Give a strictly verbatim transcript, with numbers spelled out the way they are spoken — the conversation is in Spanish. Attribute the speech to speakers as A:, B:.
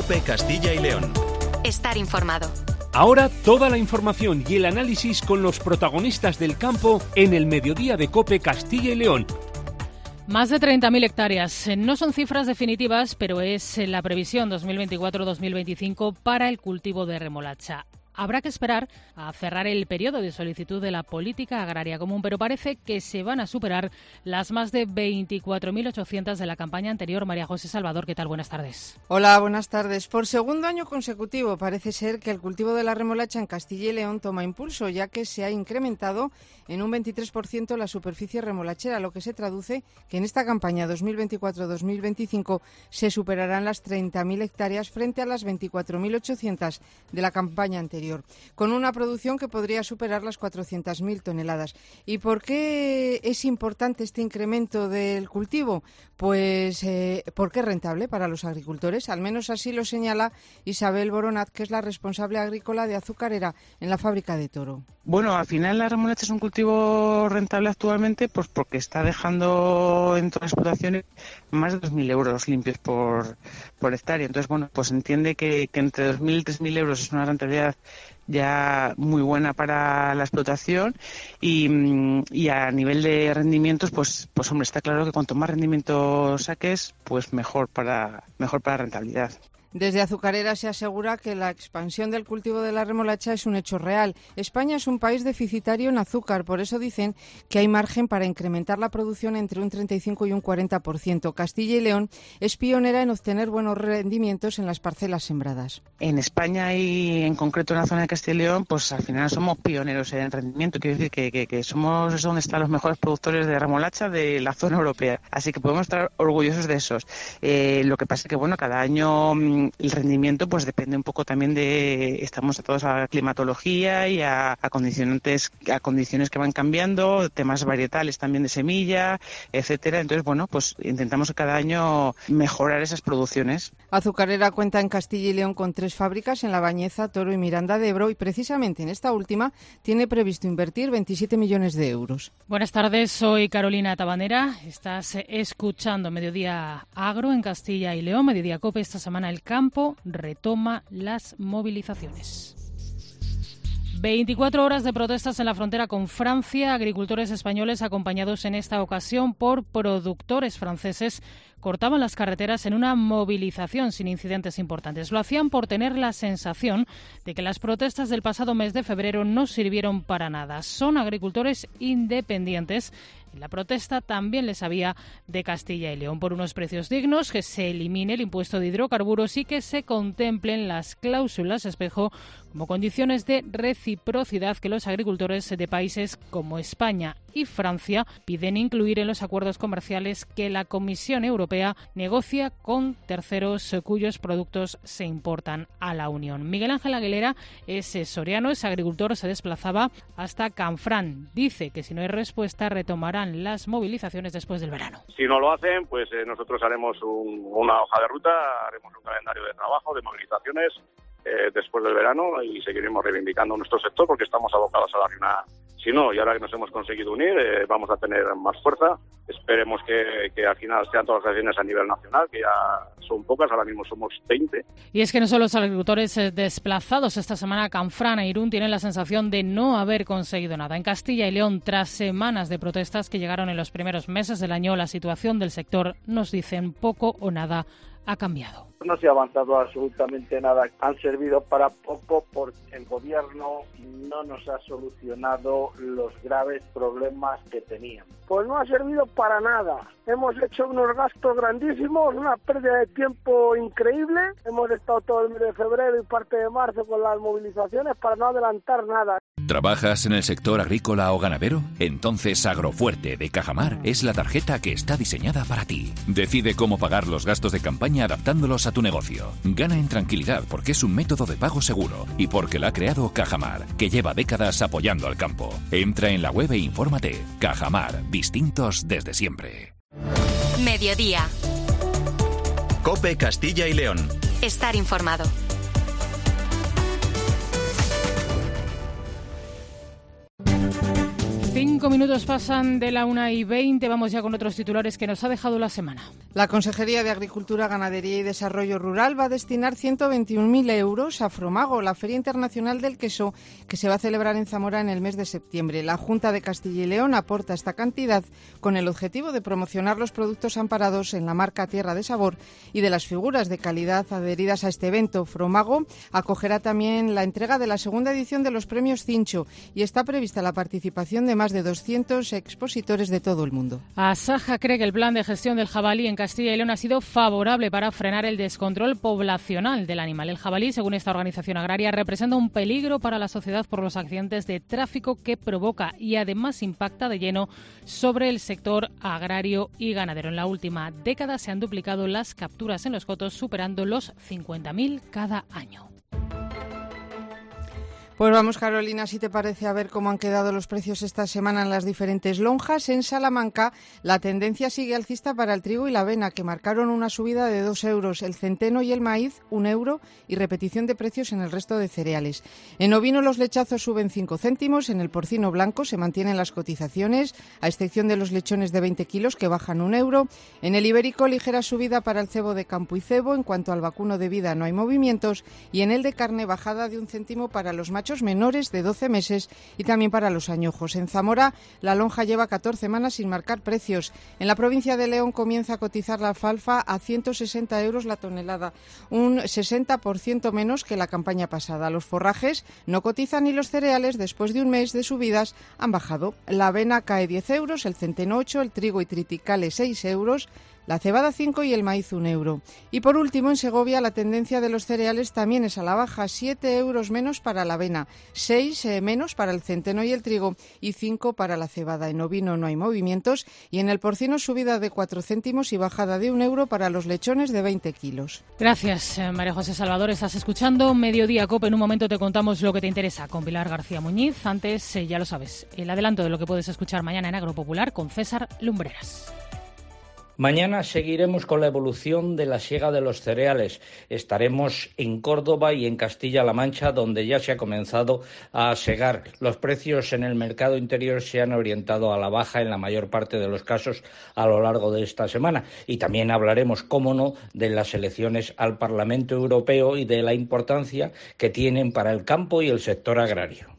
A: COPE Castilla y León.
B: Estar informado.
C: Ahora toda la información y el análisis con los protagonistas del campo en el mediodía de COPE Castilla y León.
D: Más de treinta mil hectáreas. No son cifras definitivas, pero es la previsión dos mil veinticuatro dos mil veinticinco para el cultivo de remolacha. Habrá que esperar a cerrar el periodo de solicitud de la Política Agraria Común, pero parece que se van a superar las más de veinticuatro mil ochocientas de la campaña anterior. María José Salvador, ¿qué tal? Buenas tardes.
E: Hola, buenas tardes. Por segundo año consecutivo parece ser que el cultivo de la remolacha en Castilla y León toma impulso, ya que se ha incrementado en un veintitrés por ciento la superficie remolachera, lo que se traduce que en esta campaña dos mil veinticuatro dos mil veinticinco se superarán las treinta mil hectáreas frente a las veinticuatro mil ochocientas de la campaña anterior, con una producción que podría superar las cuatrocientas mil toneladas. ¿Y por qué es importante este incremento del cultivo? Pues eh, porque es rentable para los agricultores, al menos así lo señala Isabel Boronat, que es la responsable agrícola de Azucarera en la fábrica de Toro.
F: Bueno, al final la remolacha es un cultivo rentable actualmente, pues porque está dejando en todas las explotaciones más de dos mil euros limpios por, por hectárea. Entonces, bueno, pues entiende que, que entre dos mil y tres mil euros es una rentabilidad ya muy buena para la explotación y, y a nivel de rendimientos, pues, pues hombre, está claro que cuanto más rendimiento saques, pues mejor para, mejor para la rentabilidad.
E: Desde Azucarera se asegura que la expansión del cultivo de la remolacha es un hecho real. España es un país deficitario en azúcar, por eso dicen que hay margen para incrementar la producción entre un treinta y cinco y un cuarenta por ciento. Castilla y León es pionera en obtener buenos rendimientos en las parcelas sembradas.
F: En España y en concreto en la zona de Castilla y León, pues al final somos pioneros en rendimiento. Quiero decir que, que, que somos donde están los mejores productores de remolacha de la zona europea. Así que podemos estar orgullosos de esos. Eh, lo que pasa es que, bueno, cada año el rendimiento pues depende un poco también de, estamos todos a climatología y a, a condicionantes, a condiciones que van cambiando, temas varietales también de semilla, etcétera. Entonces, bueno, pues intentamos cada año mejorar esas producciones.
E: Azucarera cuenta en Castilla y León con tres fábricas en La Bañeza, Toro y Miranda de Ebro, y precisamente en esta última tiene previsto invertir veintisiete millones de euros.
D: Buenas tardes, soy Carolina Tabanera. Estás escuchando Mediodía Agro en Castilla y León, Mediodía COPE. Esta semana el campo retoma las movilizaciones. veinticuatro horas de protestas en la frontera con Francia. Agricultores españoles, acompañados en esta ocasión por productores franceses, cortaban las carreteras en una movilización sin incidentes importantes. Lo hacían por tener la sensación de que las protestas del pasado mes de febrero no sirvieron para nada. Son agricultores independientes. En la protesta también les había de Castilla y León por unos precios dignos, que se elimine el impuesto de hidrocarburos y que se contemplen las cláusulas espejo como condiciones de reciprocidad que los agricultores de países como España y Francia piden incluir en los acuerdos comerciales que la Comisión Europea negocia con terceros cuyos productos se importan a la Unión. Miguel Ángel Aguilera es soriano, es agricultor, se desplazaba hasta Canfrán. Dice que si no hay respuesta retomarán las movilizaciones después del verano.
G: Si no lo hacen, pues eh, nosotros haremos un, una hoja de ruta, haremos un calendario de trabajo, de movilizaciones eh, después del verano y seguiremos reivindicando nuestro sector porque estamos abocados a la ruina. Si no, y ahora que nos hemos conseguido unir, eh, vamos a tener más fuerza. Esperemos que, que al final sean todas las acciones a nivel nacional, que ya son pocas, ahora mismo somos veinte.
D: Y es que no solo los agricultores desplazados esta semana a Canfrán e Irún tienen la sensación de no haber conseguido nada. En Castilla y León, tras semanas de protestas que llegaron en los primeros meses del año, la situación del sector, nos dicen, poco o nada ha cambiado.
H: No se ha avanzado absolutamente nada. Han servido para poco porque el gobierno no nos ha solucionado los graves problemas que teníamos.
I: Pues no ha servido para nada. Hemos hecho unos gastos grandísimos, una pérdida de tiempo increíble. Hemos estado todo el mes de febrero y parte de marzo con las movilizaciones para no adelantar nada.
A: ¿Trabajas en el sector agrícola o ganadero? Entonces Agrofuerte de Cajamar es la tarjeta que está diseñada para ti. Decide cómo pagar los gastos de campaña adaptándolos a tu negocio. Gana en tranquilidad porque es un método de pago seguro y porque la ha creado Cajamar, que lleva décadas apoyando al campo. Entra en la web e infórmate. Cajamar, distintos desde siempre.
B: Mediodía.
A: COPE Castilla y León.
B: Estar informado.
D: Cinco minutos pasan de la una y veinte. Vamos ya con otros titulares que nos ha dejado la semana.
E: La Consejería de Agricultura, Ganadería y Desarrollo Rural va a destinar ciento veintiún mil euros a Fromago, la Feria Internacional del Queso, que se va a celebrar en Zamora en el mes de septiembre. La Junta de Castilla y León aporta esta cantidad con el objetivo de promocionar los productos amparados en la marca Tierra de Sabor y de las figuras de calidad adheridas a este evento. Fromago acogerá también la entrega de la segunda edición de los premios Cincho y está prevista la participación de más de doscientos expositores de todo el mundo.
D: Asaja cree que el plan de gestión del jabalí en Castilla y León ha sido favorable para frenar el descontrol poblacional del animal. El jabalí, según esta organización agraria, representa un peligro para la sociedad por los accidentes de tráfico que provoca y además impacta de lleno sobre el sector agrario y ganadero. En la última década se han duplicado las capturas en los cotos, superando los cincuenta mil cada año.
E: Pues vamos, Carolina, si te parece, a ver cómo han quedado los precios esta semana en las diferentes lonjas. En Salamanca la tendencia sigue alcista para el trigo y la avena, que marcaron una subida de dos euros, el centeno y el maíz un euro y repetición de precios en el resto de cereales. En ovino los lechazos suben cinco céntimos, en el porcino blanco se mantienen las cotizaciones, a excepción de los lechones de veinte kilos que bajan un euro. En el ibérico ligera subida para el cebo de campo y cebo, en cuanto al vacuno de vida no hay movimientos, y en el de carne bajada de un céntimo para los machos menores de doce meses y también para los añojos. En Zamora la lonja lleva catorce semanas sin marcar precios. En la provincia de León comienza a cotizar la alfalfa a ciento sesenta euros la tonelada, un sesenta por ciento menos que la campaña pasada. Los forrajes no cotizan y los cereales, después de un mes de subidas, han bajado. La avena cae diez euros, el centeno ocho, el trigo y triticales seis euros, la cebada cinco y el maíz un euro. Y por último, en Segovia la tendencia de los cereales también es a la baja, siete euros menos para la avena, seis eh, menos para el centeno y el trigo y cinco para la cebada. En ovino no hay movimientos y en el porcino subida de cuatro céntimos y bajada de un euro para los lechones de veinte kilos.
D: Gracias, María José Salvador. Estás escuchando Mediodía COPE. En un momento te contamos lo que te interesa con Pilar García Muñiz. Antes, eh, ya lo sabes, el adelanto de lo que puedes escuchar mañana en Agropopular con César Lumbreras.
J: Mañana seguiremos con la evolución de la siega de los cereales. Estaremos en Córdoba y en Castilla-La Mancha, donde ya se ha comenzado a segar. Los precios en el mercado interior se han orientado a la baja en la mayor parte de los casos a lo largo de esta semana. Y también hablaremos, cómo no, de las elecciones al Parlamento Europeo y de la importancia que tienen para el campo y el sector agrario.